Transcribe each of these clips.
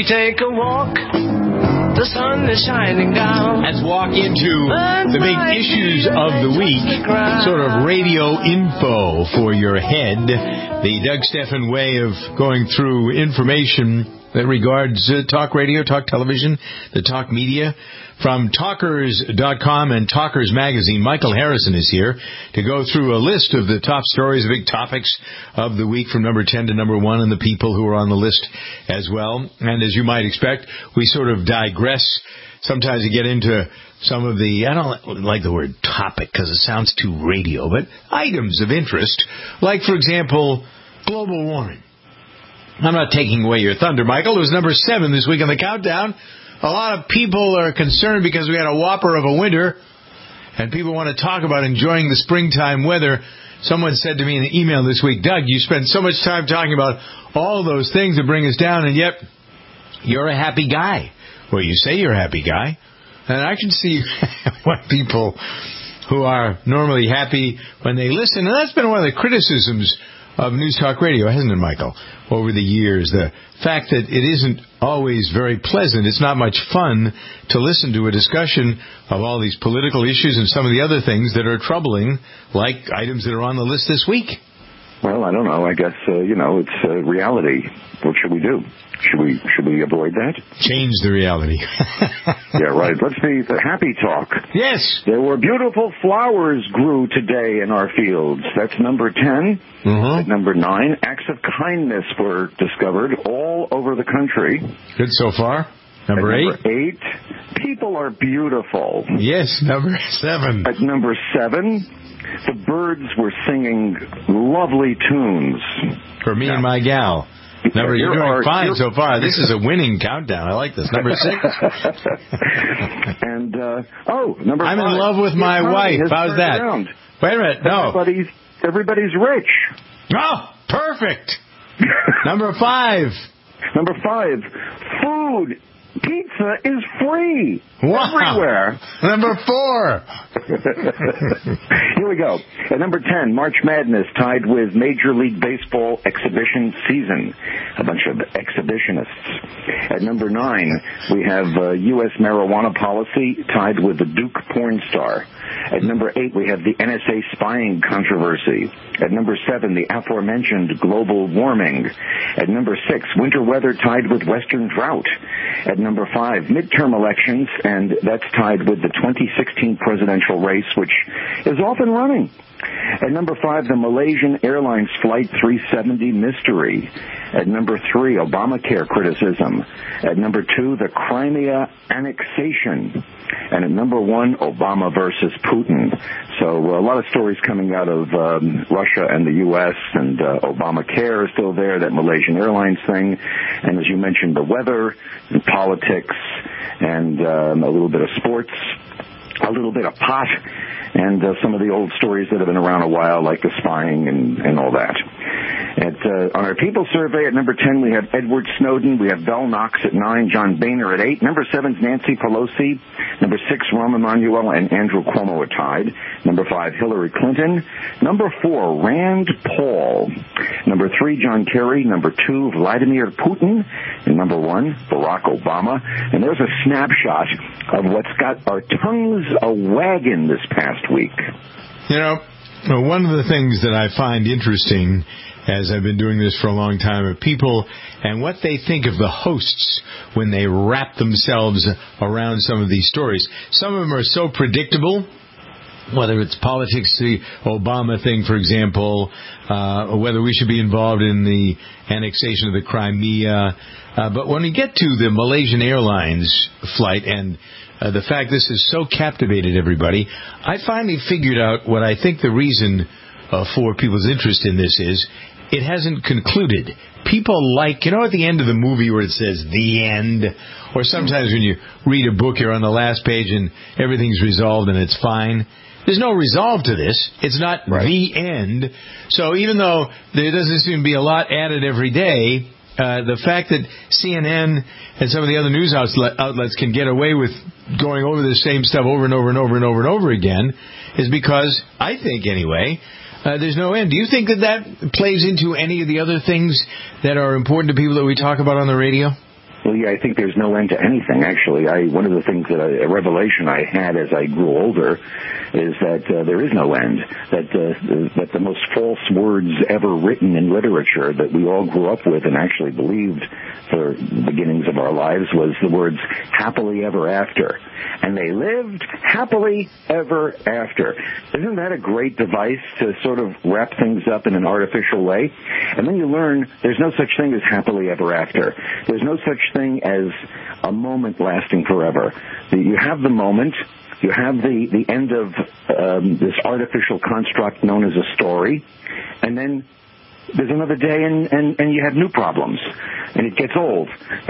take a walk. The sun is shining down. Let's walk into the big issues of the week. Sort of radio info for your head. The Doug Stephan way of going through information that regards talk radio, talk television, the talk media. From Talkers.com and Talkers Magazine, Michael Harrison is here to go through a list of the top stories, the big topics of the week from number 10 to number 1 and the people who are on the list as well. And as you might expect, we sort of digress. Sometimes you get into some of the, I don't like the word topic because it sounds too radio, but items of interest. Like, for example, global warming. I'm not taking away your thunder, Michael. It was number 7 this week on the countdown. A lot of people are concerned because we had a whopper of a winter, and people want to talk about enjoying the springtime weather. Someone said to me in an email this week, Doug, you spend so much time talking about all those things that bring us down, and yet you're a happy guy. Well, you say you're a happy guy, and I can see what people who are normally happy when they listen, and that's been one of the criticisms of News Talk Radio, hasn't it, Michael, over the years? The fact that it isn't always very pleasant. It's not much fun to listen to a discussion of all these political issues and some of the other things that are troubling, like items that are on the list this week. Well, I don't know. I guess, it's reality. What should we do? Should we avoid that? Change the reality. Yeah, right. Let's be the happy talk. Yes. There were beautiful flowers grew today in our fields. That's number 10. Mm-hmm. At number 9, acts of kindness were discovered all over the country. Good so far. Number 8. Number 8, people are beautiful. Yes, number 7. At number 7, the birds were singing lovely tunes. For me and my gal. You're doing fine so far. This is a winning countdown. I like this. Number 6. And, number 5. I'm in love with my wife. How's that? Around. Wait a minute. No. Everybody's rich. Oh, perfect. Number 5. Number 5. Food. Pizza is free. Wow. Everywhere. Number 4. Here we go. At number 10, March Madness tied with Major League Baseball exhibition season. A bunch of exhibitionists. At number 9, we have U.S. marijuana policy tied with the Duke porn star. At number 8, we have the NSA spying controversy. At number 7, the aforementioned global warming. At number 6, winter weather tied with western drought. At number 5, midterm elections, and that's tied with the 2016 presidential race, which is off and running. At number 5, the Malaysian Airlines Flight 370 mystery. At number 3, Obamacare criticism. At number 2, the Crimea annexation. And at number 1, Obama versus Putin. So a lot of stories coming out of Russia and the U.S., and Obamacare is still there, that Malaysian Airlines thing. And as you mentioned, the weather, and politics, and a little bit of sports, a little bit of pot, and some of the old stories that have been around a while, like the spying and all that. On our People Survey, at number 10, we have Edward Snowden. We have Bell Knox at 9, John Boehner at 8. Number 7 is Nancy Pelosi. Number 6, Rahm Emanuel and Andrew Cuomo are tied. Number 5, Hillary Clinton. Number 4, Rand Paul. Number 3, John Kerry. Number 2, Vladimir Putin. And number 1, Barack Obama. And there's a snapshot of what's got our tongues a-wagging this past week. You know, one of the things that I find interesting, as I've been doing this for a long time, are people and what they think of the hosts when they wrap themselves around some of these stories. Some of them are so predictable, whether it's politics, the Obama thing, for example, or whether we should be involved in the annexation of the Crimea. But when we get to the Malaysian Airlines flight and the fact this has so captivated everybody, I finally figured out what I think the reason for people's interest in this is. It hasn't concluded. People like, at the end of the movie where it says the end, or sometimes when you read a book, you're on the last page and everything's resolved and it's fine. There's no resolve to this. It's not the end. So even though there doesn't seem to be a lot added every day, the fact that CNN and some of the other news outlets can get away with going over the same stuff over and over and over and over and over again is because, I think anyway, there's no end. Do you think that plays into any of the other things that are important to people that we talk about on the radio? Well, yeah, I think there's no end to anything, actually. One of the things a revelation I had as I grew older is that there is no end, that the most false words ever written in literature that we all grew up with and actually believed for the beginnings of our lives was the words happily ever after. And they lived happily ever after. Isn't that a great device to sort of wrap things up in an artificial way? And then you learn there's no such thing as happily ever after. There's no such thing as a moment lasting forever. You have the moment. You have the end of this artificial construct known as a story, and then there's another day, and you have new problems, and it gets old,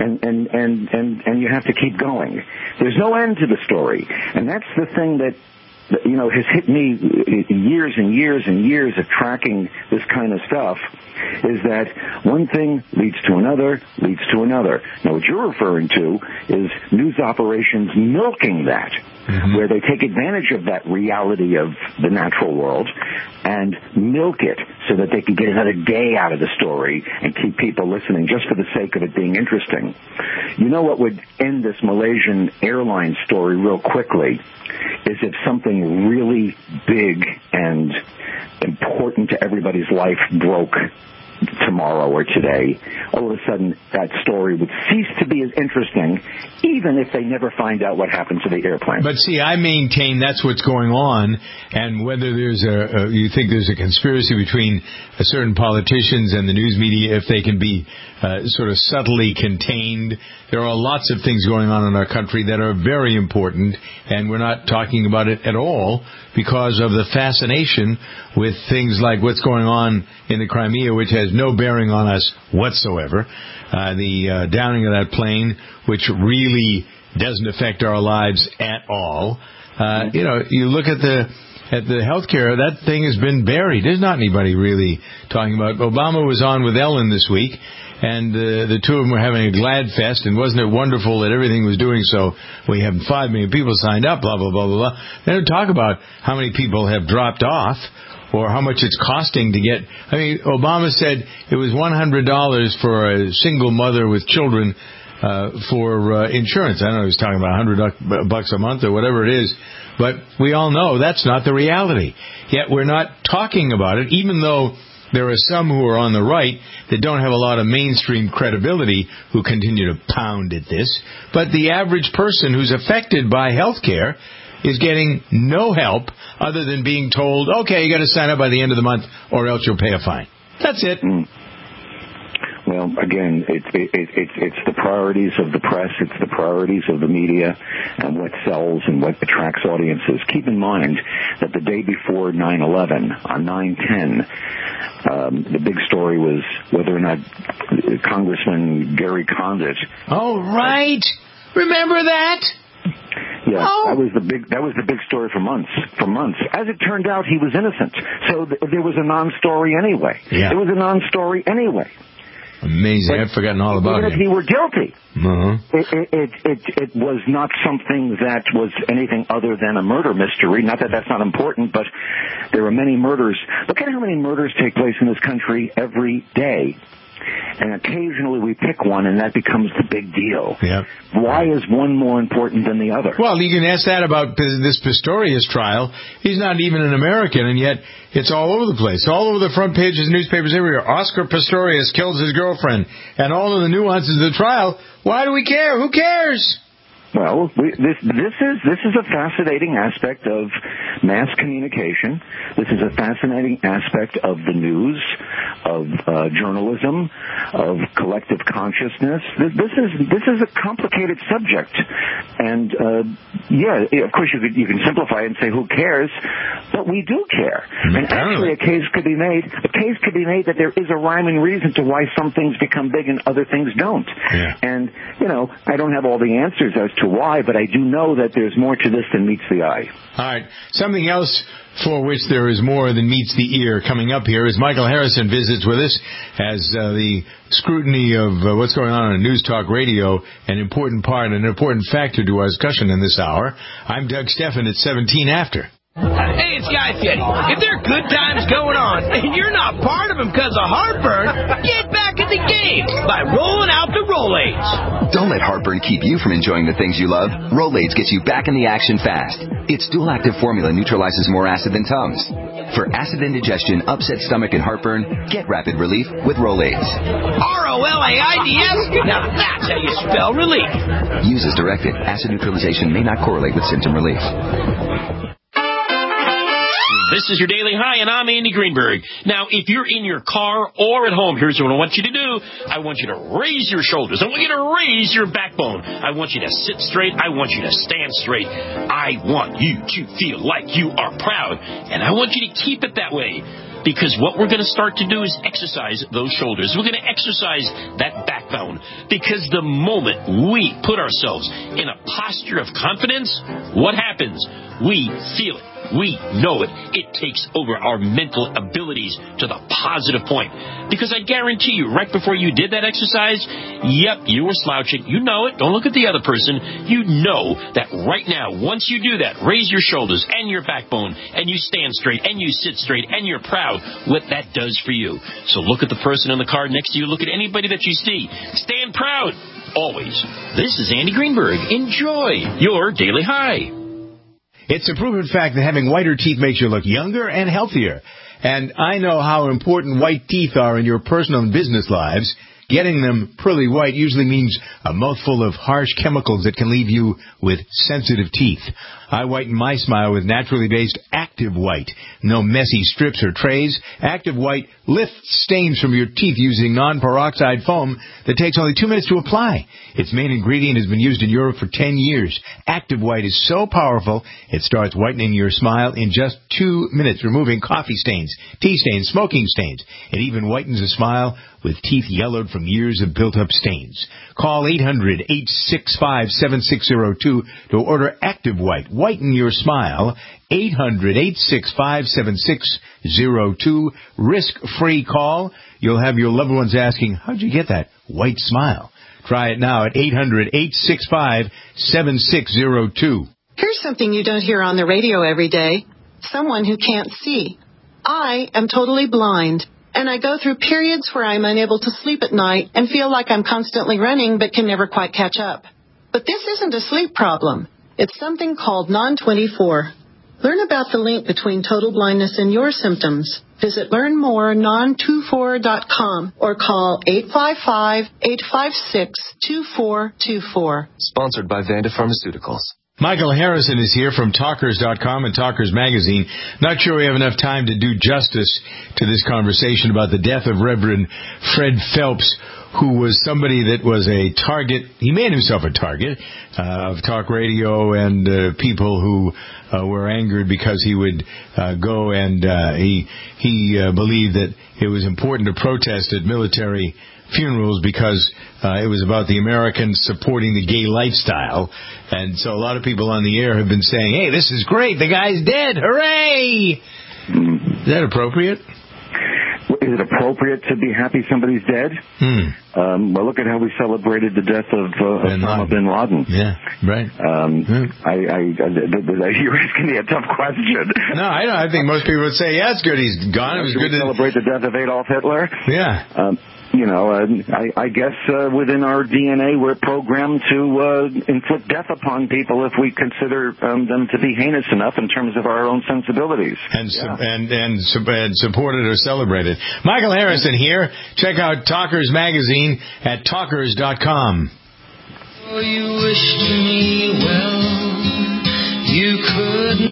and you have to keep going. There's no end to the story, and that's the thing that has hit me years and years and years of tracking this kind of stuff, is that one thing leads to another, leads to another. Now, what you're referring to is news operations milking that, where they take advantage of that reality of the natural world and milk it so that they can get another day out of the story and keep people listening just for the sake of it being interesting. You know what would end this Malaysian airline story real quickly is if something really big and important to everybody's life broke tomorrow or today. All of a sudden, that story would cease to be as interesting, even if they never find out what happened to the airplane. But see, I maintain that's what's going on, and whether there's you think there's a conspiracy between certain politicians and the news media, if they can be sort of subtly contained. There are lots of things going on in our country that are very important, and we're not talking about it at all because of the fascination with things like what's going on in the Crimea, which has no bearing on us whatsoever. The downing of that plane, which really doesn't affect our lives at all. You look at the healthcare, that thing has been buried. There's not anybody really talking about. Obama was on with Ellen this week, and the two of them were having a glad fest, and wasn't it wonderful that everything was doing so? We have 5 million people signed up, blah, blah, blah, blah, blah. They don't talk about how many people have dropped off or how much it's costing to get. I mean, Obama said it was $100 for a single mother with children for insurance. I don't know, he was talking about $100 a month or whatever it is. But we all know that's not the reality. Yet we're not talking about it, even though there are some who are on the right that don't have a lot of mainstream credibility who continue to pound at this. But the average person who's affected by health care is getting no help other than being told, okay, you got to sign up by the end of the month or else you'll pay a fine. That's it. Well, again, it's the priorities of the press, it's the priorities of the media, and what sells and what attracts audiences. Keep in mind that the day before 9/11, on 9/10, the big story was whether or not Congressman Gary Condit. Oh, right. Remember that? Yeah, that was the big story for months. As it turned out, he was innocent. So there was a non-story anyway. Yeah. It was a non-story anyway. Amazing. I've forgotten all about it. Even if he were guilty, Uh-huh. it was not something that was anything other than a murder mystery. Not that that's not important, but there are many murders. Look at how many murders take place in this country every day. And occasionally we pick one, and that becomes the big deal. Yep. Why is one more important than the other? Well, you can ask that about this Pistorius trial. He's not even an American, and yet it's all over the place. All over the front pages of newspapers everywhere. Oscar Pistorius kills his girlfriend. And all of the nuances of the trial. Why do we care? Who cares? Well, this is a fascinating aspect of mass communication. This is a fascinating aspect of the news, of journalism, of collective consciousness. This is a complicated subject, and of course you can simplify it and say who cares, but we do care. And actually, a case could be made that there is a rhyme and reason to why some things become big and other things don't. Yeah. And I don't have all the answers as to why, but I do know that there's more to this than meets the eye. All right. Something else for which there is more than meets the ear coming up here is Michael Harrison visits with us as the scrutiny of what's going on News Talk Radio, an important part, an important factor to our discussion in this hour. I'm Doug Stephan at 17 after. Hey, it's Guy Fieri. If there are good times going on and you're not part of them because of heartburn, get back in the game by rolling out the Rolaids. Don't let heartburn keep you from enjoying the things you love. Rolaids gets you back in the action fast. Its dual-active formula neutralizes more acid than Tums. For acid indigestion, upset stomach, and heartburn, get rapid relief with Rolaids. Rolaids? Now that's how you spell relief. Use as directed. Acid neutralization may not correlate with symptom relief. This is your Daily High, and I'm Andy Greenberg. Now, if you're in your car or at home, here's what I want you to do. I want you to raise your shoulders. I want you to raise your backbone. I want you to sit straight. I want you to stand straight. I want you to feel like you are proud, and I want you to keep it that way. Because what we're going to start to do is exercise those shoulders. We're going to exercise that backbone. Because the moment we put ourselves in a posture of confidence, what happens? We feel it. We know it. It takes over our mental abilities to the positive point. Because I guarantee you, right before you did that exercise, yep, you were slouching. You know it. Don't look at the other person. You know that right now, once you do that, raise your shoulders and your backbone, and you stand straight, and you sit straight, and you're proud, what that does for you. So look at the person in the car next to you. Look at anybody that you see. Stand proud. Always. This is Andy Greenberg. Enjoy your Daily High. It's a proven fact that having whiter teeth makes you look younger and healthier. And I know how important white teeth are in your personal and business lives. Getting them pearly white usually means a mouthful of harsh chemicals that can leave you with sensitive teeth. I whiten my smile with naturally based Active White. No messy strips or trays. Active White lifts stains from your teeth using non-peroxide foam that takes only 2 minutes to apply. Its main ingredient has been used in Europe for 10 years. Active White is so powerful, it starts whitening your smile in just 2 minutes, removing coffee stains, tea stains, smoking stains. It even whitens a smile with teeth yellowed from years of built-up stains. Call 800-865-7602 to order Active White. Whiten your smile. 800-865-7602. Risk-free call. You'll have your loved ones asking, how'd you get that white smile? Try it now at 800-865-7602. Here's something you don't hear on the radio every day. Someone who can't see. I am totally blind, and I go through periods where I'm unable to sleep at night and feel like I'm constantly running but can never quite catch up. But this isn't a sleep problem. It's something called Non-24. Learn about the link between total blindness and your symptoms. Visit learnmorenon24.com or call 855-856-2424. Sponsored by Vanda Pharmaceuticals. Michael Harrison is here from Talkers.com and Talkers Magazine. Not sure we have enough time to do justice to this conversation about the death of Reverend Fred Phelps, who was somebody that was a target. He made himself a target of talk radio and people who were angered because he would go and he believed that it was important to protest at military funerals because it was about the Americans supporting the gay lifestyle. And so a lot of people on the air have been saying, hey, this is great. The guy's dead. Hooray! Is that appropriate? Is it appropriate to be happy somebody's dead? Well, look at how we celebrated the death of Osama bin Laden. Yeah, right. You're asking me a tough question. No, I think most people would say, yeah, it's good he's gone. It was good to celebrate the death of Adolf Hitler. Yeah. I guess within our DNA we're programmed to inflict death upon people if we consider them to be heinous enough in terms of our own sensibilities. And supported or celebrated. Michael Harrison here. Check out Talkers Magazine at Talkers.com. Oh, you wished me well. You couldn't.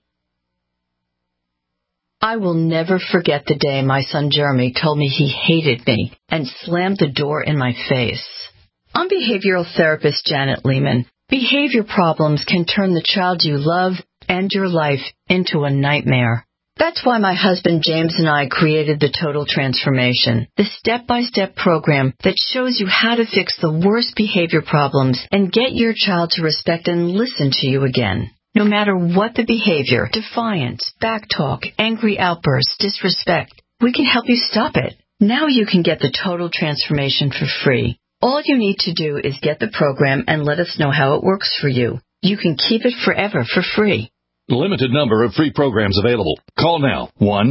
I will never forget the day my son Jeremy told me he hated me and slammed the door in my face. I'm behavioral therapist Janet Lehman. Behavior problems can turn the child you love and your life into a nightmare. That's why my husband James and I created the Total Transformation, the step-by-step program that shows you how to fix the worst behavior problems and get your child to respect and listen to you again. No matter what the behavior, defiance, backtalk, angry outbursts, disrespect, we can help you stop it. Now you can get the Total Transformation for free. All you need to do is get the program and let us know how it works for you. You can keep it forever for free. Limited number of free programs available. Call now.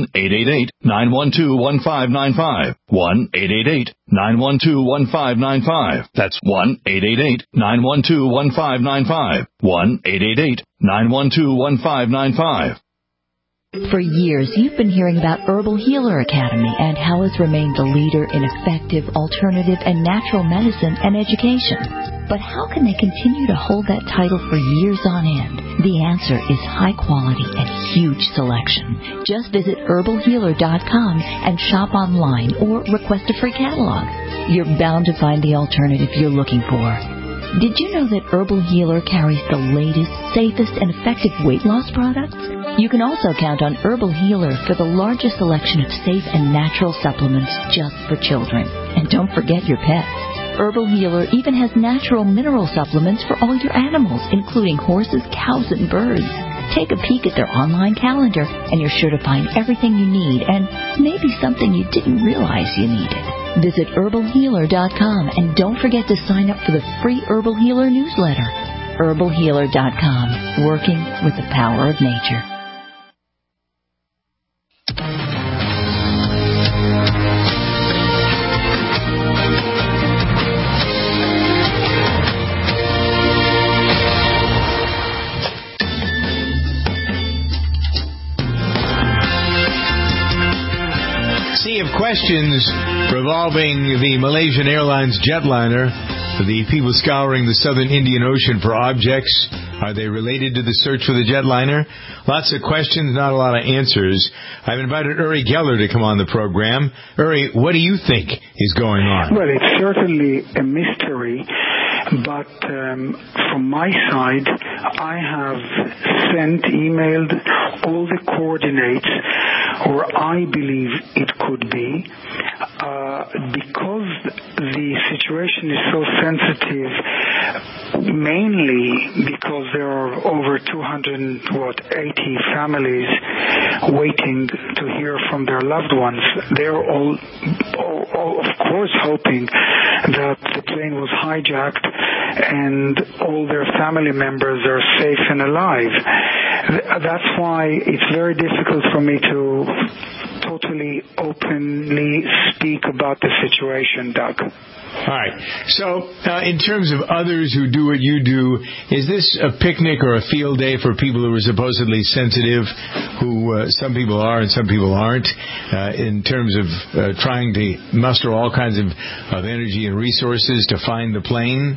1-888-912-1595. 1-888-912-1595. That's 1-888-912-1595. 1-888-912-1595. For years, you've been hearing about Herbal Healer Academy and how it's remained the leader in effective, alternative, and natural medicine and education. But how can they continue to hold that title for years on end? The answer is high quality and huge selection. Just visit herbalhealer.com and shop online or request a free catalog. You're bound to find the alternative you're looking for. Did you know that Herbal Healer carries the latest, safest, and effective weight loss products? You can also count on Herbal Healer for the largest selection of safe and natural supplements just for children. And don't forget your pets. Herbal Healer even has natural mineral supplements for all your animals, including horses, cows, and birds. Take a peek at their online calendar, and you're sure to find everything you need and maybe something you didn't realize you needed. Visit herbalhealer.com and don't forget to sign up for the free Herbal Healer newsletter. herbalhealer.com, working with the power of nature. Of questions revolving the Malaysian Airlines jetliner, the people scouring the southern Indian Ocean for objects. Are they related to the search for the jetliner? Lots of questions, not a lot of answers. I've invited Uri Geller to come on the program. Uri, what do you think is going on? Well, it's certainly a mystery, but from my side, I have emailed all the coordinates where I believe it could be. Because the situation is so sensitive, mainly because there are over 280 families waiting to hear from their loved ones. They're all of course hoping that the plane was hijacked and all their family members are safe and alive. That's why it's very difficult for me to totally openly speak about the situation, Doug. All right. So, in terms of others who do what you do, is this a picnic or a field day for people who are supposedly sensitive, who some people are and some people aren't, in terms of trying to muster all kinds of energy and resources to find the plane?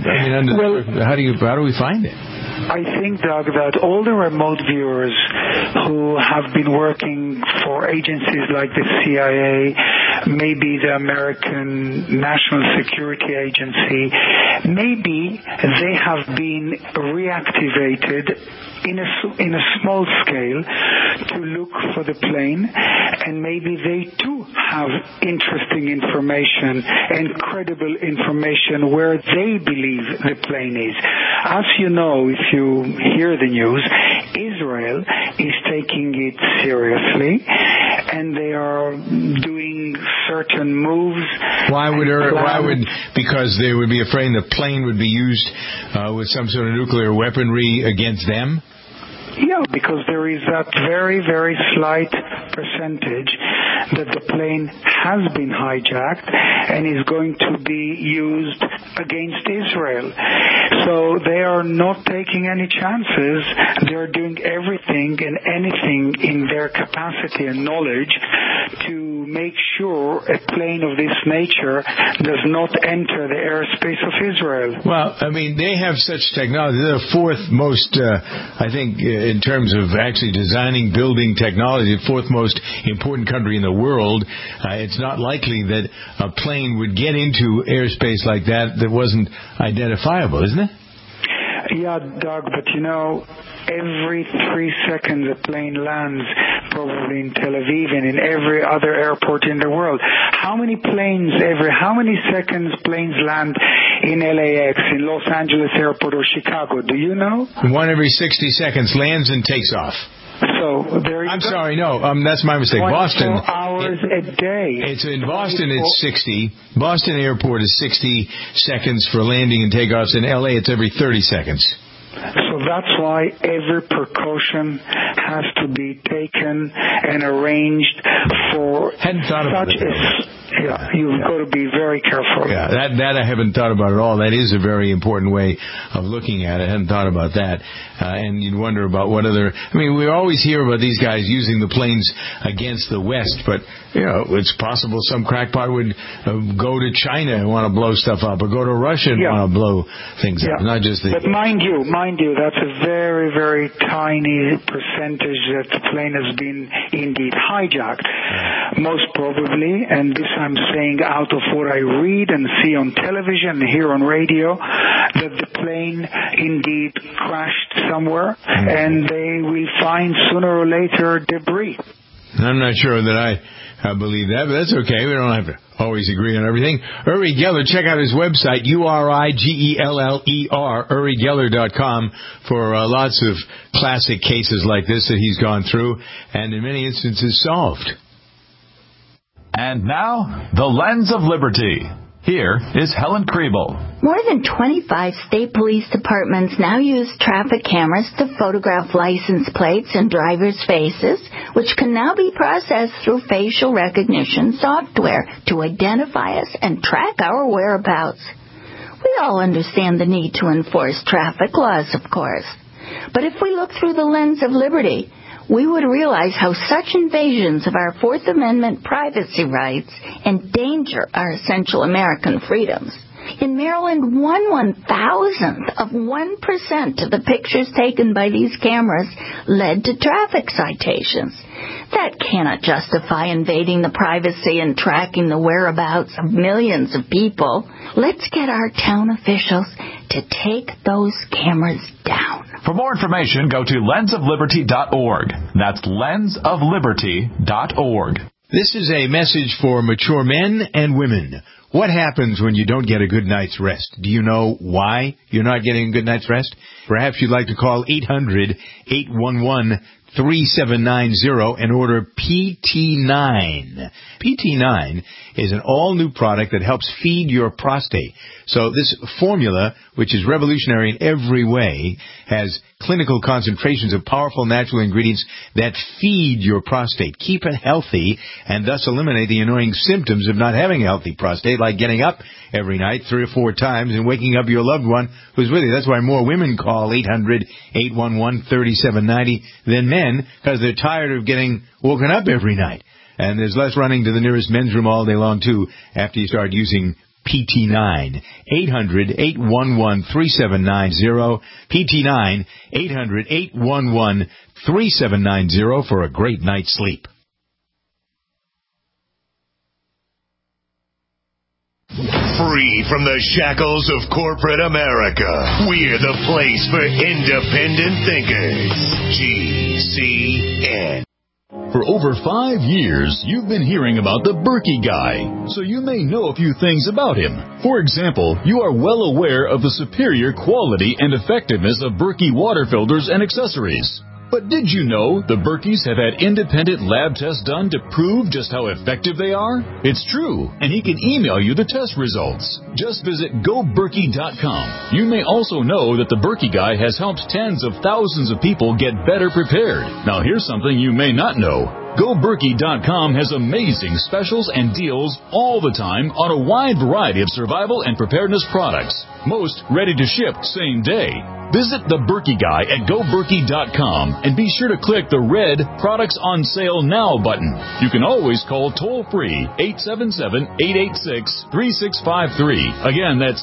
How do we find it? I think, Doug, that all the remote viewers who have been working for agencies like the CIA, maybe the American National Security Agency, maybe they have been reactivated in a small scale to look for the plane, and maybe they too have interesting information and credible information where they believe the plane is. As you know, if you hear the news, Israel is taking it seriously, and they are doing certain moves. Because they would be afraid the plane would be used with some sort of nuclear weaponry against them? Yeah, because there is that very, very slight percentage that the plane has been hijacked and is going to be used against Israel. So they are not taking any chances. They're doing everything and anything in their capacity and knowledge to make sure a plane of this nature does not enter the airspace of Israel. Well, I mean, they have such technology. They're the fourth most, I think, in terms of actually designing, building technology, the fourth most important country in the world. It's not likely that a plane would get into airspace like that wasn't identifiable, isn't it? Yeah, Doug, but every 3 seconds a plane lands, probably in Tel Aviv and in every other airport in the world. How many seconds planes land in LAX, in Los Angeles Airport or Chicago? Do you know? One every 60 seconds lands and takes off. So there you I'm sorry, no, that's my mistake. 24 Boston hours a day. It's in Boston. It's 60. Boston Airport is 60 seconds for landing and takeoffs. In LA, it's every 30 seconds. So that's why every precaution has to be taken and arranged for such you've got to be very careful. Yeah, that I haven't thought about at all. That is a very important way of looking at it. I hadn't thought about that. And you'd wonder about what other... I mean, we always hear about these guys using the planes against the West, but, it's possible some crackpot would go to China and want to blow stuff up, or go to Russia and want to blow things up. Not just the... But mind you, that's a very, very tiny percentage that the plane has been indeed hijacked. Most probably, and this I'm saying out of what I read and see on television and hear on radio, that the plane indeed crashed somewhere, and they will find sooner or later debris. I'm not sure that I believe that, but that's okay. We don't have to always agree on everything. Uri Geller, check out his website, URIGELLER, UriGeller.com, for lots of classic cases like this that he's gone through, and in many instances solved. And now, the Lens of Liberty. Here is Helen Kriebel. More than 25 state police departments now use traffic cameras to photograph license plates and drivers' faces, which can now be processed through facial recognition software to identify us and track our whereabouts. We all understand the need to enforce traffic laws, of course. But if we look through the lens of liberty, we would realize how such invasions of our Fourth Amendment privacy rights endanger our essential American freedoms. In Maryland, 1/1000th of 1% of the pictures taken by these cameras led to traffic citations. That cannot justify invading the privacy and tracking the whereabouts of millions of people. Let's get our town officials to take those cameras down. For more information, go to lensofliberty.org. That's lensofliberty.org. This is a message for mature men and women. What happens when you don't get a good night's rest? Do you know why you're not getting a good night's rest? Perhaps you'd like to call 800-811-3790 and order PT9. PT9 is an all-new product that helps feed your prostate. So this formula, which is revolutionary in every way, has clinical concentrations of powerful natural ingredients that feed your prostate, keep it healthy, and thus eliminate the annoying symptoms of not having a healthy prostate, like getting up every night 3 or 4 times and waking up your loved one who's with you. That's why more women call 800-811-3790 than men, because they're tired of getting woken up every night. And there's less running to the nearest men's room all day long, too, after you start using PT9. 800-811-3790. PT9, 800-811-3790 for a great night's sleep. Free from the shackles of corporate America, we're the place for independent thinkers. GCN. For over 5 years, you've been hearing about the Berkey Guy, so you may know a few things about him. For example, you are well aware of the superior quality and effectiveness of Berkey water filters and accessories. But did you know the Berkeys have had independent lab tests done to prove just how effective they are? It's true, and he can email you the test results. Just visit GoBerkey.com. You may also know that the Berkey Guy has helped tens of thousands of people get better prepared. Now here's something you may not know. GoBerkey.com has amazing specials and deals all the time on a wide variety of survival and preparedness products. Most ready to ship same day. Visit the Berkey Guy at GoBerkey.com and be sure to click the red Products on Sale Now button. You can always call toll-free 877-886-3653. Again, that's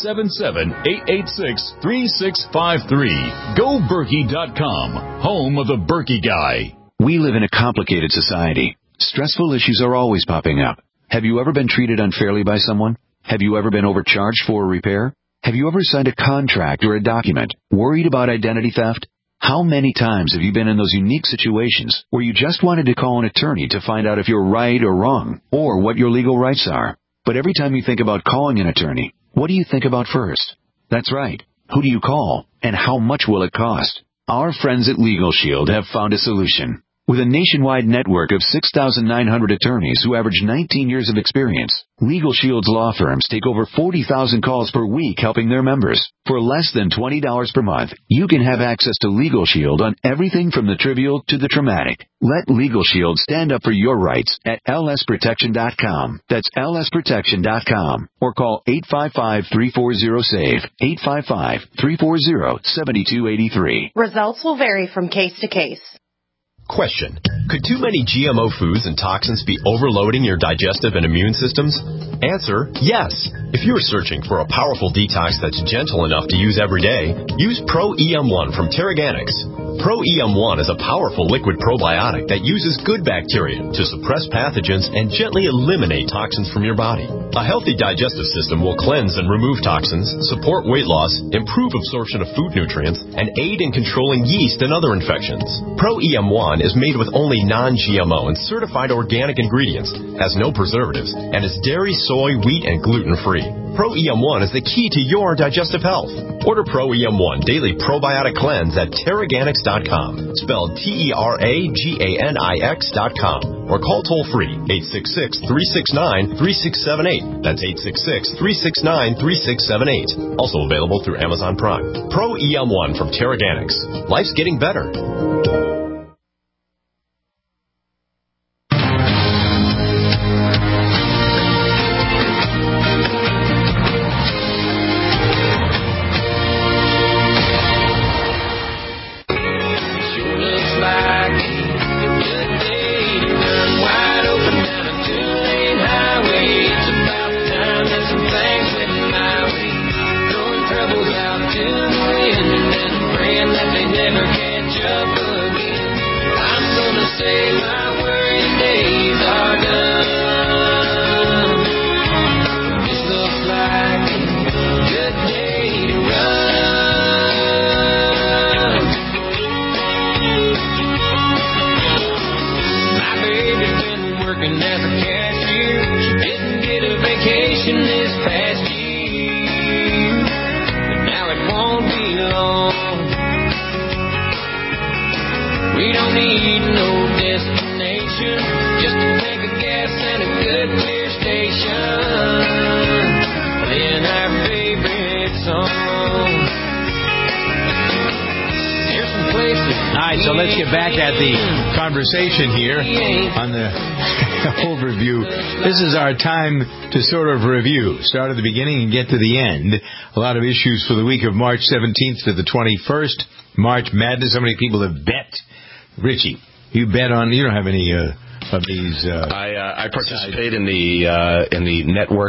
877-886-3653. GoBerkey.com, home of the Berkey Guy. We live in a complicated society. Stressful issues are always popping up. Have you ever been treated unfairly by someone? Have you ever been overcharged for a repair? Have you ever signed a contract or a document worried about identity theft? How many times have you been in those unique situations where you just wanted to call an attorney to find out if you're right or wrong, or what your legal rights are? But every time you think about calling an attorney, what do you think about first? That's right. Who do you call, and how much will it cost? Our friends at Legal Shield have found a solution. With a nationwide network of 6,900 attorneys who average 19 years of experience, Legal Shield's law firms take over 40,000 calls per week helping their members. For less than $20 per month, you can have access to Legal Shield on everything from the trivial to the traumatic. Let Legal Shield stand up for your rights at lsprotection.com. That's lsprotection.com. Or call 855-340-SAVE, 855-340-7283. Results will vary from case to case. Question. Could too many GMO foods and toxins be overloading your digestive and immune systems? Answer, yes. If you are searching for a powerful detox that's gentle enough to use every day, use Pro-EM1 from Terraganics. Pro-EM1 is a powerful liquid probiotic that uses good bacteria to suppress pathogens and gently eliminate toxins from your body. A healthy digestive system will cleanse and remove toxins, support weight loss, improve absorption of food nutrients, and aid in controlling yeast and other infections. Pro-EM1 is made with only non-GMO and certified organic ingredients, has no preservatives, and is dairy, soy, wheat, and gluten-free. Pro-EM1 is the key to your digestive health. Order Pro-EM1 Daily Probiotic Cleanse at Terraganics.com, spelled Terraganix.com, or call toll-free 866-369-3678. That's 866-369-3678. Also available through Amazon Prime. Pro-EM1 from Terraganics. Life's getting better. So let's get back at the conversation here on the overview. This is our time to sort of review. Start at the beginning and get to the end. A lot of issues for the week of March 17th to the 21st. March Madness. How many people have bet? Richie, you bet on, you don't have any of these. I participate in the network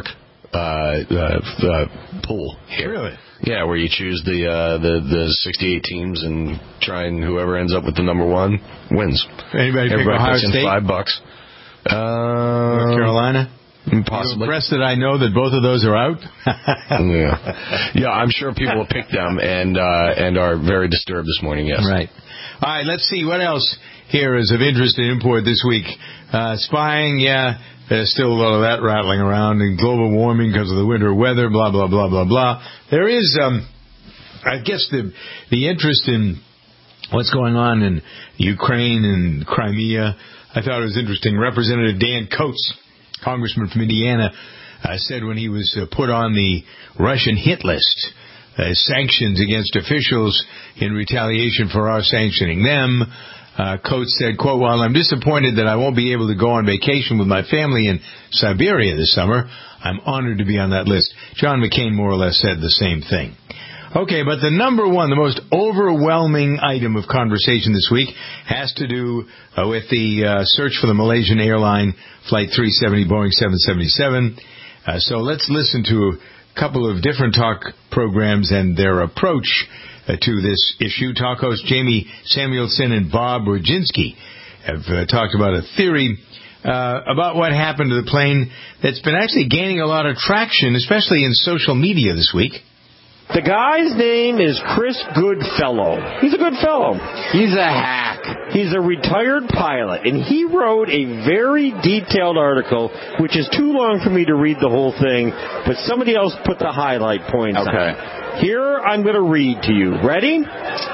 pool here. Really? Yeah, where you choose the 68 teams and try and whoever ends up with the number one wins. Anybody pick Everybody Ohio puts in State? $5. North Carolina? Possibly. Impressed that I know that both of those are out? Yeah, I'm sure people will pick them and are very disturbed this morning, yes. Right. All right, let's see what else here is of interest and import this week. Spying, yeah. There's still a lot of that rattling around, and global warming because of the winter weather, blah, blah, blah, blah, blah. There is, I guess, the interest in what's going on in Ukraine and Crimea. I thought it was interesting. Representative Dan Coates, congressman from Indiana, said when he was put on the Russian hit list, sanctions against officials in retaliation for our sanctioning them, Coates said, quote, "While I'm disappointed that I won't be able to go on vacation with my family in Siberia this summer, I'm honored to be on that list." John McCain more or less said the same thing. Okay, but the number one, the most overwhelming item of conversation this week has to do with the search for the Malaysian airline Flight 370 Boeing 777. So let's listen to a couple of different talk programs and their approach to this issue. Talk hosts Jamie Samuelson and Bob Roginski have talked about a theory about what happened to the plane that's been actually gaining a lot of traction, especially in social media this week. The guy's name is Chris Goodfellow. He's a good fellow. He's a hack. He's a retired pilot, and he wrote a very detailed article, which is too long for me to read the whole thing, but somebody else put the highlight points on it. Here, I'm going to read to you. Ready?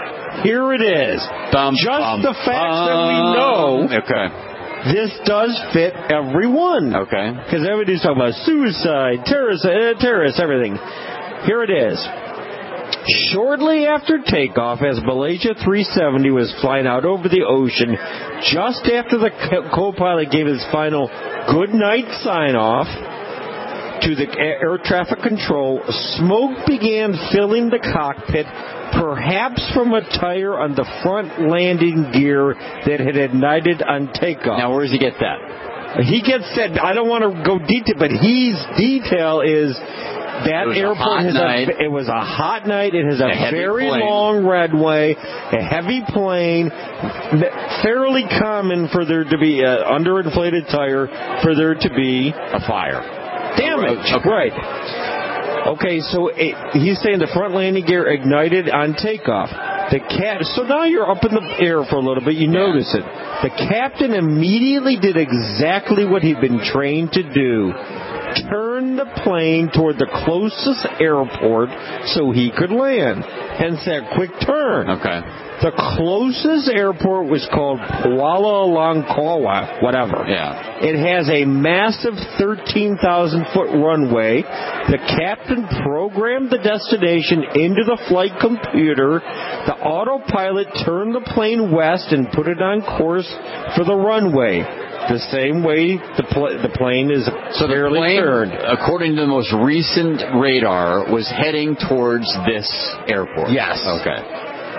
here it is. The facts that we know. Okay. This does fit everyone. Okay. Because everybody's talking about suicide, terrorists, everything. Here it is. Shortly after takeoff, as Malaysia 370 was flying out over the ocean, just after the co-pilot gave his final good night sign-off to the air traffic control, smoke began filling the cockpit, perhaps from a tire on the front landing gear that had ignited on takeoff. Now, where does he get that? He gets that. I don't want to go detail, but his detail is that airport it was a hot night. It has a very long runway, a heavy plane, fairly common for there to be an underinflated tire, for there to be a fire. Damage. Okay. Right. Okay, so he's saying the front landing gear ignited on takeoff. So now you're up in the air for a little bit. You notice it. The captain immediately did exactly what he'd been trained to do. Turn the plane toward the closest airport so he could land. Hence that quick turn. Okay. The closest airport was called Kuala Lumpur, whatever. Yeah. It has a massive 13,000-foot runway. The captain programmed the destination into the flight computer. The autopilot turned the plane west and put it on course for the runway. The same way the plane is fairly turned. According to the most recent radar, was heading towards this airport. Yes. Okay.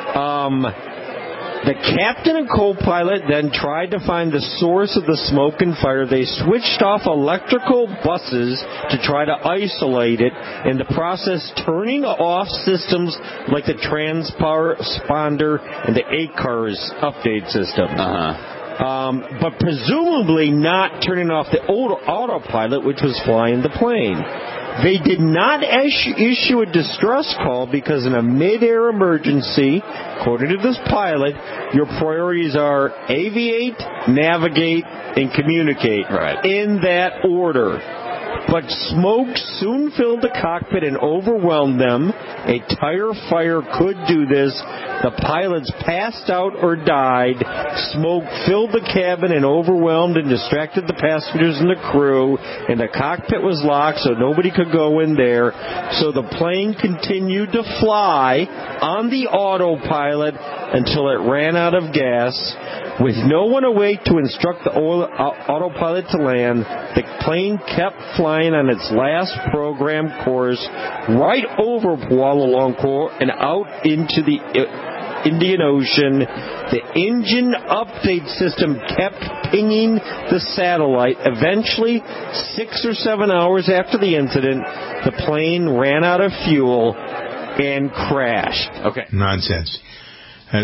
The captain and co-pilot then tried to find the source of the smoke and fire. They switched off electrical buses to try to isolate it, in the process turning off systems like the transponder and the ACARS update system. But presumably not turning off the autopilot, which was flying the plane. They did not issue a distress call because in a mid-air emergency, according to this pilot, your priorities are aviate, navigate, and communicate. Right. In that order. But smoke soon filled the cockpit and overwhelmed them. A tire fire could do this. The pilots passed out or died. Smoke filled the cabin and overwhelmed and distracted the passengers and the crew. And the cockpit was locked, so nobody could go in there. So the plane continued to fly on the autopilot until it ran out of gas. With no one awake to instruct the autopilot to land, the plane kept flying on its last program course right over Kuala Lumpur and out into the Indian Ocean. The engine update system kept pinging the satellite. Eventually, 6 or 7 hours after the incident, the plane ran out of fuel and crashed. Okay. Nonsense. I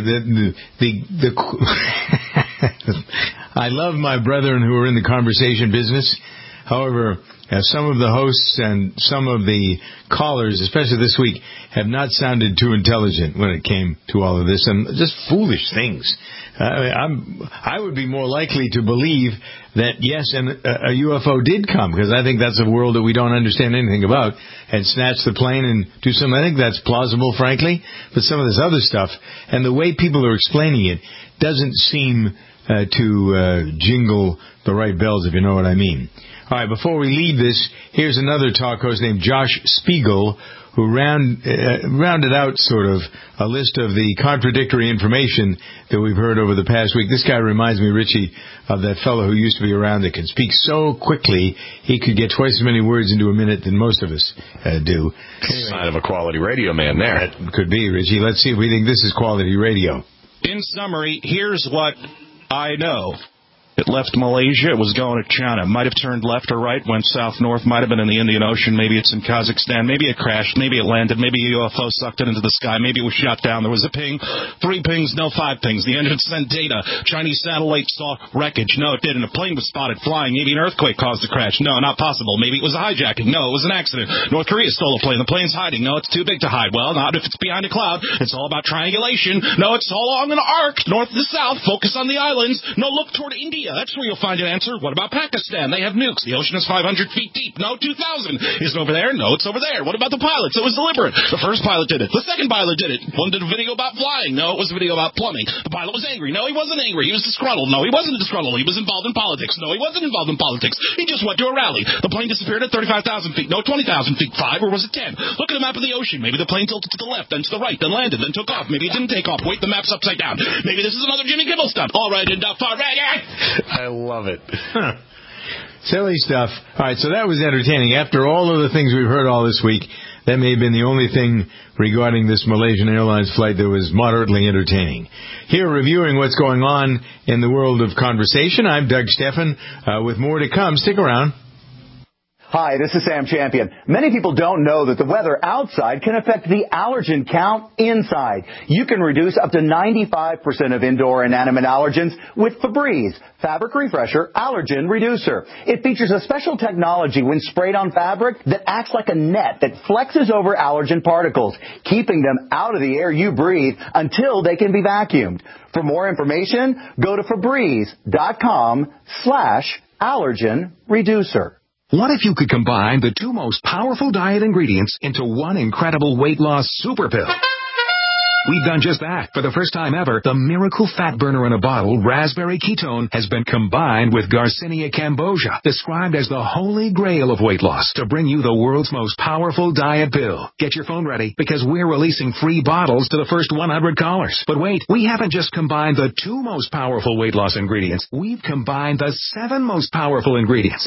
love my brethren who are in the conversation business. However, some of the hosts and some of the callers, especially this week, have not sounded too intelligent when it came to all of this, and just foolish things. I would be more likely to believe that, yes, a UFO did come, because I think that's a world that we don't understand anything about, and snatch the plane and do something. I think that's plausible, frankly, but some of this other stuff, and the way people are explaining it, doesn't seem to jingle the right bells, if you know what I mean. All right, before we leave this, here's another talk host named Josh Spiegel, who rounded out sort of a list of the contradictory information that we've heard over the past week. This guy reminds me, Richie, of that fellow who used to be around that can speak so quickly he could get twice as many words into a minute than most of us do. Sign of a quality radio man there. That could be, Richie. Let's see if we think this is quality radio. In summary, here's what I know. It left Malaysia. It was going to China. It might have turned left or right, went south-north, might have been in the Indian Ocean. Maybe it's in Kazakhstan. Maybe it crashed. Maybe it landed. Maybe a UFO sucked it into the sky. Maybe it was shot down. There was a ping, 3 pings, no 5 pings. The engine sent data. Chinese satellite saw wreckage. No, it didn't. A plane was spotted flying. Maybe an earthquake caused the crash. No, not possible. Maybe it was a hijacking. No, it was an accident. North Korea stole a plane. The plane's hiding. No, it's too big to hide. Well, not if it's behind a cloud. It's all about triangulation. No, it's all along an arc, north to south. Focus on the islands. No, look toward India. India. That's where you'll find an answer. What about Pakistan? They have nukes. The ocean is 500 feet deep. No, 2,000. Is it over there? No, it's over there. What about the pilots? It was deliberate. The first pilot did it. The second pilot did it. One did a video about flying. No, it was a video about plumbing. The pilot was angry. No, he wasn't angry. He was disgruntled. No, he wasn't disgruntled. He was involved in politics. No, he wasn't involved in politics. He just went to a rally. The plane disappeared at 35,000 feet. No, 20,000 feet. 5, or was it 10? Look at the map of the ocean. Maybe the plane tilted to the left, then to the right, then landed, then took off. Maybe it didn't take off. Wait, the map's upside down. Maybe this is another Jimmy Kimmel stunt. All right, and far right. I love it. Huh. Silly stuff. All right, so that was entertaining. After all of the things we've heard all this week, that may have been the only thing regarding this Malaysian Airlines flight that was moderately entertaining. Here, reviewing what's going on in the world of conversation, I'm Doug Steffen. With more to come, stick around. Hi, this is Sam Champion. Many people don't know that the weather outside can affect the allergen count inside. You can reduce up to 95% of indoor inanimate allergens with Febreze Fabric Refresher Allergen Reducer. It features a special technology when sprayed on fabric that acts like a net that flexes over allergen particles, keeping them out of the air you breathe until they can be vacuumed. For more information, go to Febreze.com/allergen reducer. What if you could combine the 2 most powerful diet ingredients into one incredible weight loss super pill? We've done just that. For the first time ever, the miracle fat burner in a bottle, Raspberry Ketone, has been combined with Garcinia Cambogia, described as the holy grail of weight loss, to bring you the world's most powerful diet pill. Get your phone ready, because we're releasing free bottles to the first 100 callers. But wait, we haven't just combined the 2 most powerful weight loss ingredients. We've combined the 7 most powerful ingredients.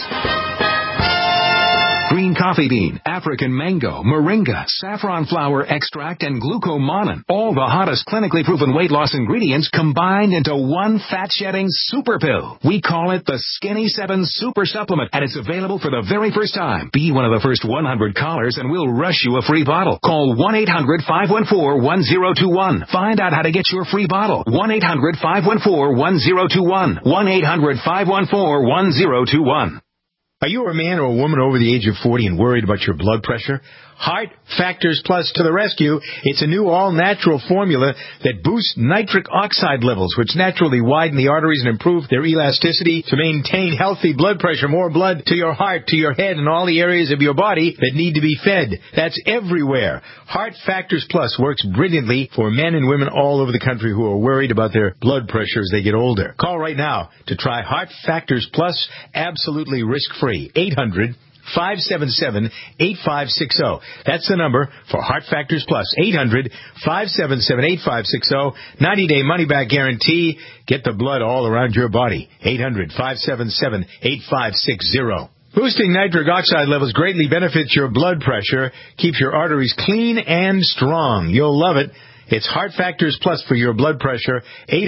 Green coffee bean, African mango, moringa, saffron flower extract, and glucomannan. All the hottest clinically proven weight loss ingredients combined into one fat-shedding super pill. We call it the Skinny 7 Super Supplement, and it's available for the very first time. Be one of the first 100 callers, and we'll rush you a free bottle. Call 1-800-514-1021. Find out how to get your free bottle. 1-800-514-1021. 1-800-514-1021. Are you a man or a woman over the age of 40 and worried about your blood pressure? Heart Factors Plus to the rescue. It's a new all-natural formula that boosts nitric oxide levels, which naturally widen the arteries and improve their elasticity to maintain healthy blood pressure, more blood to your heart, to your head, and all the areas of your body that need to be fed. That's everywhere. Heart Factors Plus works brilliantly for men and women all over the country who are worried about their blood pressure as they get older. Call right now to try Heart Factors Plus absolutely risk-free. 800-577-8560. That's the number for Heart Factors Plus. 800-577-8560. 90-day money-back guarantee. Get the blood all around your body. 800-577-8560. Boosting nitric oxide levels greatly benefits your blood pressure, keeps your arteries clean and strong. You'll love it. It's Heart Factors Plus for your blood pressure.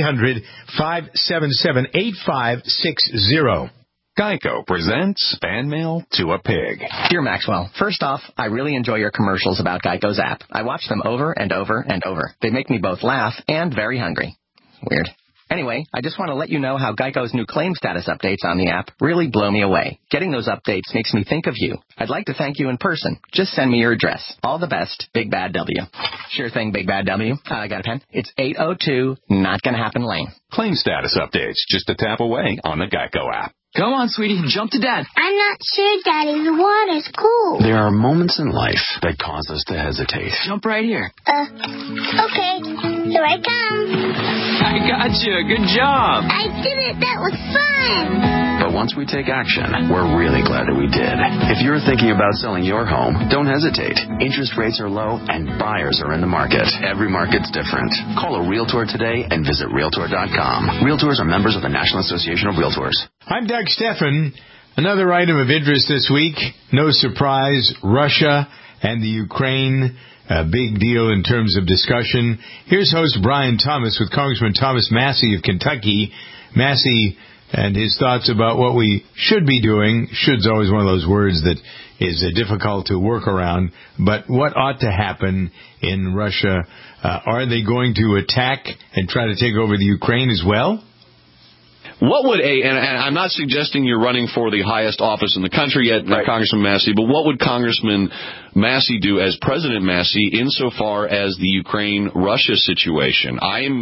800-577-8560. Geico presents Fan Mail to a Pig. Dear Maxwell, first off, I really enjoy your commercials about Geico's app. I watch them over and over and over. They make me both laugh and very hungry. Weird. Anyway, I just want to let you know how Geico's new claim status updates on the app really blow me away. Getting those updates makes me think of you. I'd like to thank you in person. Just send me your address. All the best, Big Bad W. Sure thing, Big Bad W. I got a pen. It's 802 Not Gonna Happen Lane. Claim status updates just a tap away on the Geico app. Go on, sweetie. Jump to Dad. I'm not sure, Daddy. The water's cool. There are moments in life that cause us to hesitate. Jump right here. Okay. Here I come. I got you. Good job. I did it. That was fun. But once we take action, we're really glad that we did. If you're thinking about selling your home, don't hesitate. Interest rates are low and buyers are in the market. Every market's different. Call a Realtor today and visit Realtor.com. Realtors are members of the National Association of Realtors. I'm Doug Steffen. Another item of interest this week, no surprise, Russia and the Ukraine, a big deal in terms of discussion. Here's host Brian Thomas with Congressman Thomas Massie of Kentucky. Massie and his thoughts about what we should be doing. Should's always one of those words that is difficult to work around. But what ought to happen in Russia? Are they going to attack and try to take over the Ukraine as well? What would and I'm not suggesting you're running for the highest office in the country yet, right, Congressman Massie, but what would Congressman Massie do as President Massie insofar as the Ukraine-Russia situation? I'm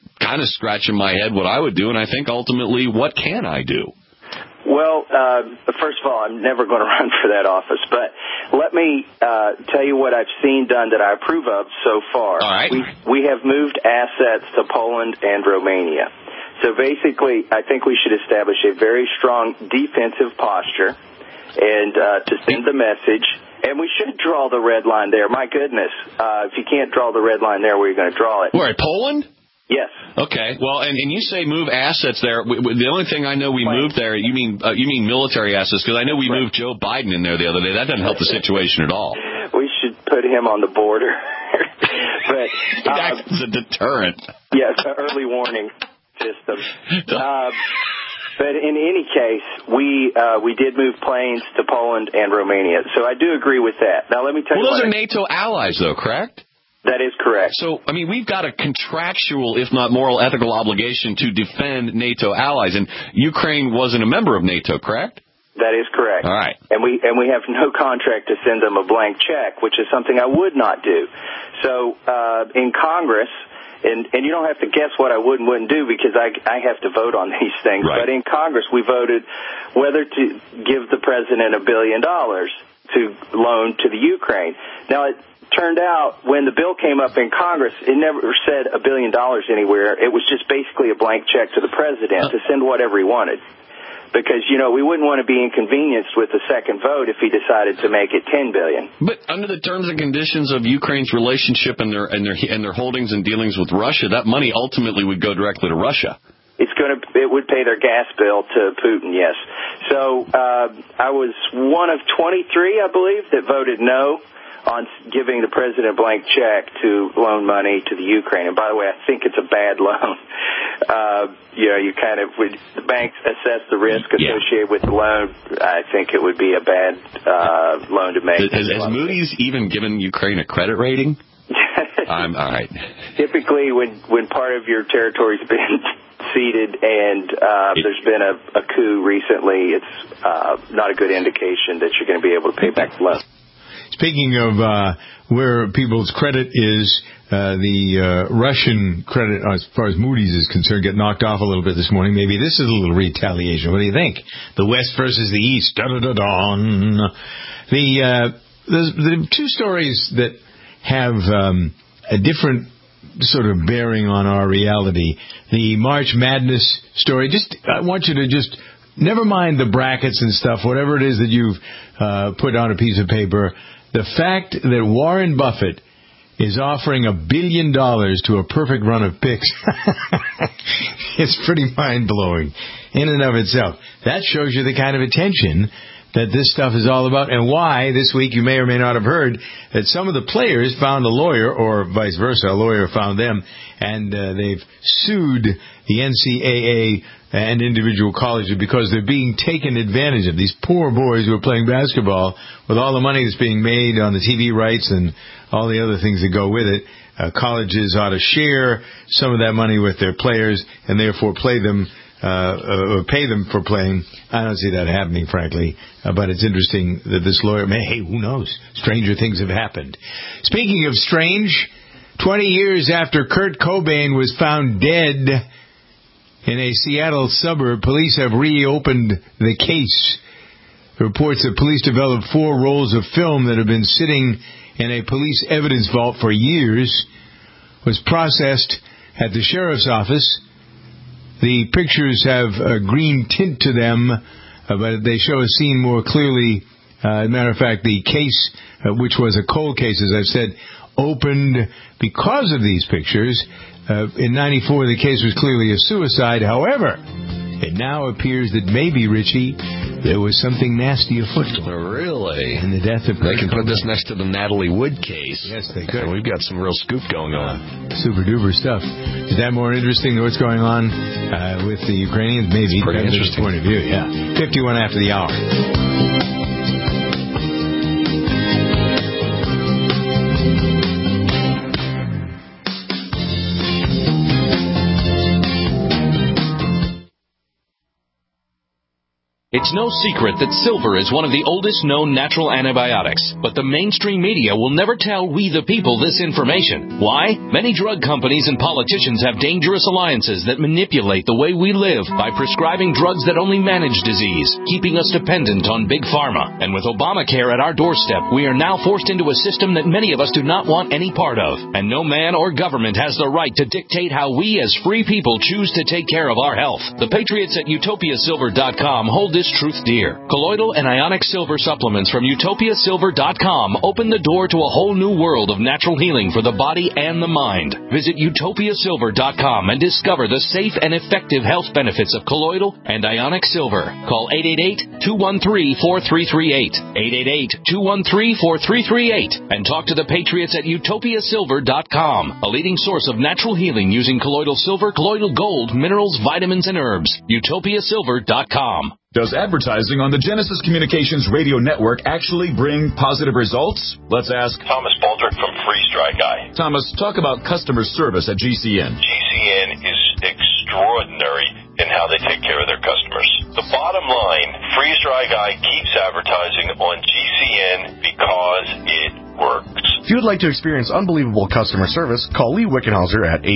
kind of scratching my head what I would do, and I think ultimately, what can I do? Well, first of all, I'm never going to run for that office, but let me tell you what I've seen done that I approve of so far. All right. We have moved assets to Poland and Romania. So basically, I think we should establish a very strong defensive posture and to send the message. And we should draw the red line there. My goodness, if you can't draw the red line there, where are you going to draw it? Where, Poland? Yes. Okay. Well, and you say move assets there. The only thing I know we moved there, you mean military assets? Because I know we moved Joe Biden in there the other day. That doesn't help the situation at all. We should put him on the border. But that's a deterrent. Yes, an early warning system. But in any case, we did move planes to Poland and Romania. So I do agree with that. Now let me tell you. Those are NATO allies, though, correct? That is correct. So, I mean, we've got a contractual, if not moral, ethical obligation to defend NATO allies, and Ukraine wasn't a member of NATO, correct? That is correct. All right. And we have no contract to send them a blank check, which is something I would not do. So, in Congress, and you don't have to guess what I would and wouldn't do because I have to vote on these things. Right. But in Congress, we voted whether to give the president $1 billion to loan to the Ukraine. Now, it turned out when the bill came up in Congress, it never said $1 billion anywhere. It was just basically a blank check to the president to send whatever he wanted. Because, we wouldn't want to be inconvenienced with the second vote if he decided to make it $10 billion. But under the terms and conditions of Ukraine's relationship and their holdings and dealings with Russia, that money ultimately would go directly to Russia. It would pay their gas bill to Putin, yes. So I was one of 23, I believe, that voted no on giving the president a blank check to loan money to the Ukraine. And by the way, I think it's a bad loan. The banks assess the risk associated with the loan. I think it would be a bad loan to make. Has Moody's even given Ukraine a credit rating? All right. Typically, when part of your territory's been ceded and there's been a coup recently, it's not a good indication that you're going to be able to pay back the loan. Speaking of where people's credit is, the Russian credit, as far as Moody's is concerned, get knocked off a little bit this morning. Maybe this is a little retaliation. What do you think? The West versus the East. Da-da-da-da. The two stories that have a different sort of bearing on our reality. The March Madness story. I want you to just never mind the brackets and stuff, whatever it is that you've put on a piece of paper. The fact that Warren Buffett is offering $1 billion to a perfect run of picks, it's pretty mind-blowing in and of itself. That shows you the kind of attention that this stuff is all about, and why this week you may or may not have heard that some of the players found a lawyer, or vice versa, a lawyer found them, and they've sued the NCAA and individual colleges because they're being taken advantage of. These poor boys who are playing basketball with all the money that's being made on the TV rights and all the other things that go with it. Colleges ought to share some of that money with their players and therefore pay them for playing. I don't see that happening, frankly. But it's interesting that this lawyer, who knows? Stranger things have happened. Speaking of strange, 20 years after Kurt Cobain was found dead in a Seattle suburb, police have reopened the case. Reports that police developed 4 rolls of film that have been sitting in a police evidence vault for years was processed at the sheriff's office. The pictures have a green tint to them, but they show a scene more clearly. As a matter of fact, the case, which was a cold case, as I've said, opened because of these pictures. In 94, the case was clearly a suicide. However, it now appears that maybe, Richie, there was something nasty afoot. Really? In the death of They can put this next to the Natalie Wood case. Yes, they could. And we've got some real scoop going on. Super duper stuff. Is that more interesting than what's going on with the Ukrainians? Maybe. It's pretty interesting. Point of view, yeah. 51 after the hour. It's no secret that silver is one of the oldest known natural antibiotics, but the mainstream media will never tell we the people this information. Why? Many drug companies and politicians have dangerous alliances that manipulate the way we live by prescribing drugs that only manage disease, keeping us dependent on big pharma. And with Obamacare at our doorstep, we are now forced into a system that many of us do not want any part of. And no man or government has the right to dictate how we as free people choose to take care of our health. The patriots at utopiasilver.com hold this truth dear. Colloidal and ionic silver supplements from utopiasilver.com open the door to a whole new world of natural healing for the body and the mind. Visit utopiasilver.com and discover the safe and effective health benefits of colloidal and ionic silver. Call 888-213-4338. 888-213-4338 and talk to the patriots at utopiasilver.com, a leading source of natural healing using colloidal silver, colloidal gold, minerals, vitamins, and herbs. utopiasilver.com. Does advertising on the Genesis Communications radio network actually bring positive results? Let's ask Thomas Baldrick from Freeze Dry Guy. Thomas, talk about customer service at GCN. GCN is extraordinary in how they take care of their customers. The bottom line, Freeze Dry Guy keeps advertising on GCN because it works. If you would like to experience unbelievable customer service, call Lee Wickenhauser at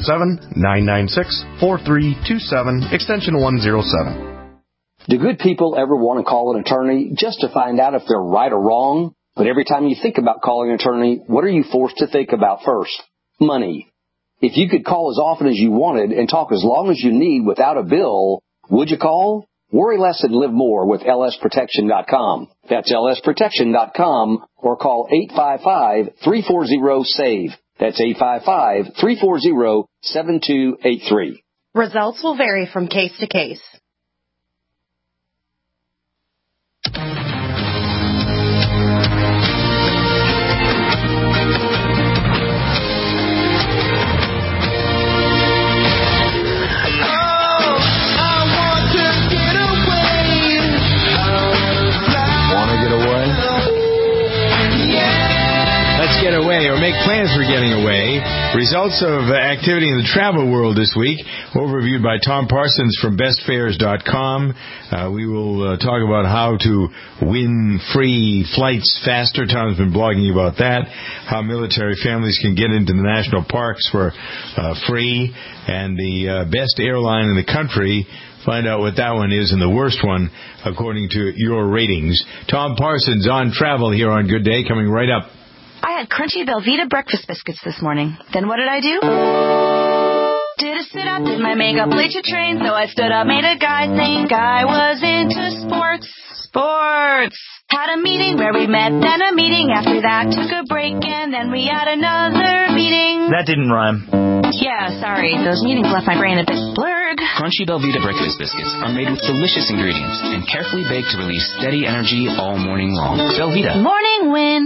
877-996-4327, extension 107. Do good people ever want to call an attorney just to find out if they're right or wrong? But every time you think about calling an attorney, what are you forced to think about first? Money. If you could call as often as you wanted and talk as long as you need without a bill, would you call? Worry less and live more with lsprotection.com. That's lsprotection.com or call 855-340-SAVE. That's 855-340-7283. Results will vary from case to case. Get away or make plans for getting away. Results of activity in the travel world this week, overviewed by Tom Parsons from bestfares.com. We will talk about how to win free flights faster. Tom's been blogging about that. How military families can get into the national parks for free. And the best airline in the country. Find out what that one is and the worst one according to your ratings. Tom Parsons on travel here on Good Day, coming right up. I had crunchy Belvita breakfast biscuits this morning. Then what did I do? Did a sit-up, did my makeup, bleach a train, so I stood up, made a guy think I was into sports. Had a meeting where we met, then a meeting after that, took a break, and then we had another meeting. That didn't rhyme. Yeah, sorry, those meetings left my brain a bit blurred. Crunchy Belvita breakfast biscuits are made with delicious ingredients and carefully baked to release steady energy all morning long. Belvita. Morning win.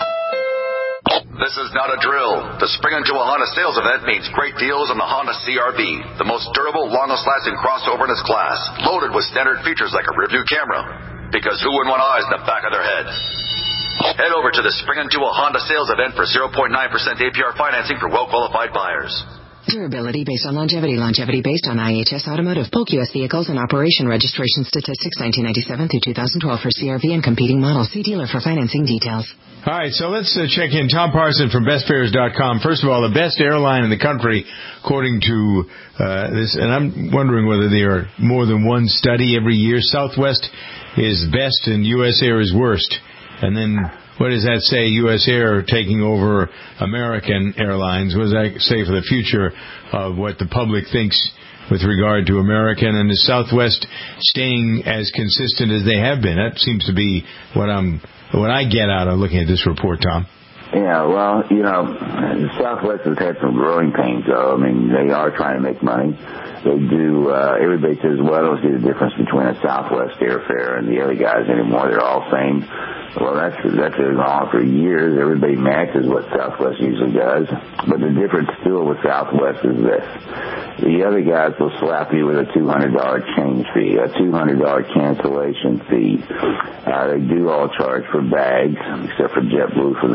This is not a drill. The Spring Into a Honda sales event means great deals on the Honda CR-V, the most durable, longest-lasting crossover in its class, loaded with standard features like a rear-view camera. Because who wouldn't want eyes in the back of their head? Head over to the Spring Into a Honda sales event for 0.9% APR financing for well-qualified buyers. Durability based on longevity. Longevity based on IHS Automotive. Polk U.S. Vehicles and Operation Registration Statistics 1997 through 2012 for CR-V and competing models. See dealer for financing details. All right, so let's check in. Tom Parson from bestfares.com. First of all, the best airline in the country, according to this, and I'm wondering whether there are more than one study every year. Southwest is best and U.S. Air is worst. And then what does that say? U.S. Air taking over American Airlines. What does that say for the future of what the public thinks with regard to American? And is Southwest staying as consistent as they have been? That seems to be what I get out of looking at this report, Tom. Yeah, well, Southwest has had some growing pains, though. I mean, they are trying to make money. They do, everybody says, well, I don't see the difference between a Southwest airfare and the other guys anymore. They're all same. Well, that's been on for years. Everybody matches what Southwest usually does. But the difference still with Southwest is this. The other guys will slap you with a $200 change fee, a $200 cancellation fee. They do all charge for bags, except for JetBlue for the first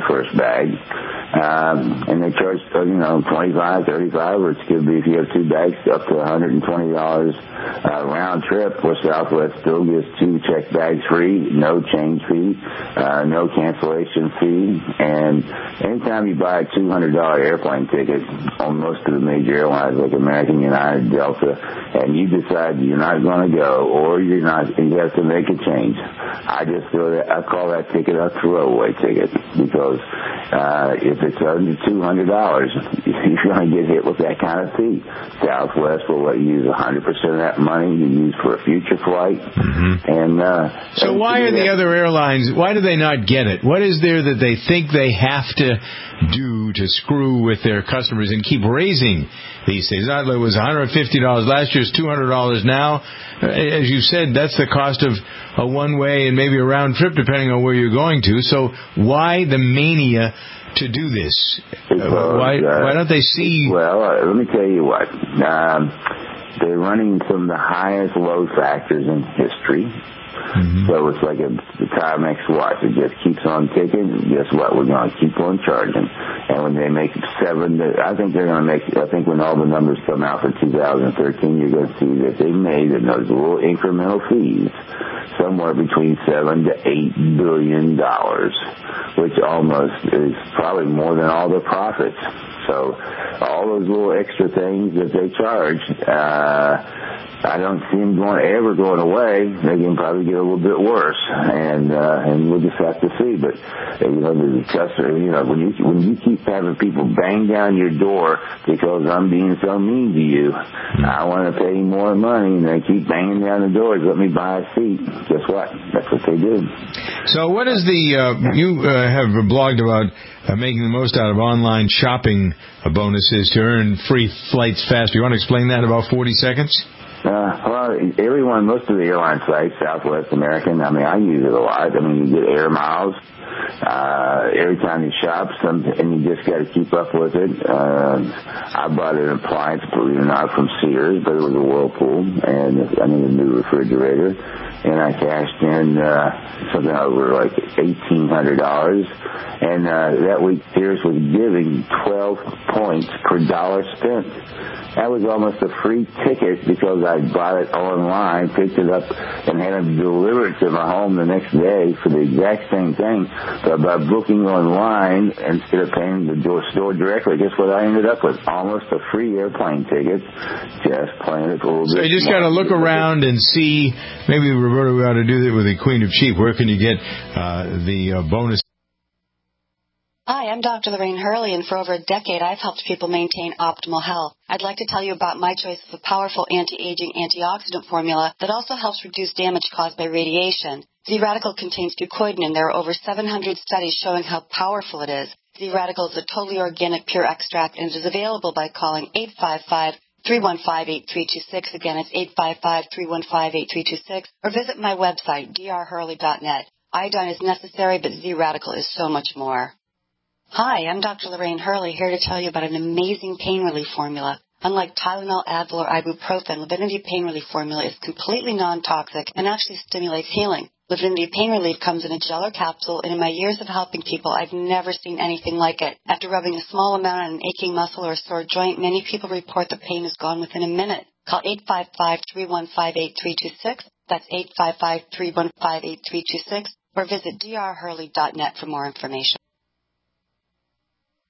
bag. And they charge, $25, $35, or it could be if you have 2 bags, up to $120 round trip, where Southwest still gives 2 checked bags free, no change fee, no cancellation fee. And anytime you buy a $200 airplane ticket on most of the major airlines like American, United, Delta, and you decide you're not going to go, or you have to make a change, I call that ticket a throwaway ticket, because if it's under $200, you're going to get hit with that kind of fee. Southwest will let you use 100% of that money you use for a future flight. And so why are the other airlines, why do they not get it? What is there that they think they have to do to screw with their customers and keep raising these things? It was $150 last year, it's $200 now. As you said, that's the cost of a one-way and maybe a round trip, depending on where you're going to. So why the mania to do this? Why don't they see... Well, let me tell you what. They're running some of the highest load factors in history. So it's like a Timex watch. It just keeps on ticking. Guess what? We're going to keep on charging. And when they make I think when all the numbers come out for 2013, you're going to see that they made in those little incremental fees somewhere between $7 to $8 billion, which almost is probably more than all their profits. So all those little extra things that they charge, I don't see them ever going away. They can probably get a little bit worse, and we'll just have to see. But the customer, when you keep having people bang down your door because I'm being so mean to you, I want to pay more money, and they keep banging down the doors. Let me buy a seat. Guess what? That's what they do. So what is you have blogged about making the most out of online shopping bonuses to earn free flights faster. You want to explain that in about 40 seconds? Well, most of the airline sites, Southwest, American, I use it a lot. You get air miles every time you shop, and you just got to keep up with it. I bought an appliance, believe it or not, from Sears, but it was a Whirlpool, and a new refrigerator. And I cashed in something over like $1,800. And that week, Sears was giving 12 points per dollar spent. That was almost a free ticket because I bought it online, picked it up, and had them deliver it to my home the next day for the exact same thing. But by booking online instead of paying the store directly, guess what I ended up with? Almost a free airplane ticket, just playing it a little bit. So you just got to look around and see. Maybe, Roberta, we ought to do that with the Queen of Cheap. Where can you get the bonus? Hi, I'm Dr. Lorraine Hurley, and for over a decade, I've helped people maintain optimal health. I'd like to tell you about my choice of a powerful anti-aging antioxidant formula that also helps reduce damage caused by radiation. Z-Radical contains fucoidan, and there are over 700 studies showing how powerful it is. Z-Radical is a totally organic, pure extract, and it is available by calling 855-315-8326. Again, it's 855-315-8326. Or visit my website, drhurley.net. Iodine is necessary, but Z-Radical is so much more. Hi, I'm Dr. Lorraine Hurley, here to tell you about an amazing pain relief formula. Unlike Tylenol, Advil, or ibuprofen, Livinity Pain Relief formula is completely non-toxic and actually stimulates healing. Livinity Pain Relief comes in a gel or capsule, and in my years of helping people, I've never seen anything like it. After rubbing a small amount on an aching muscle or a sore joint, many people report the pain is gone within a minute. Call 855-315-8326. That's 855-315-8326. Or visit drhurley.net for more information.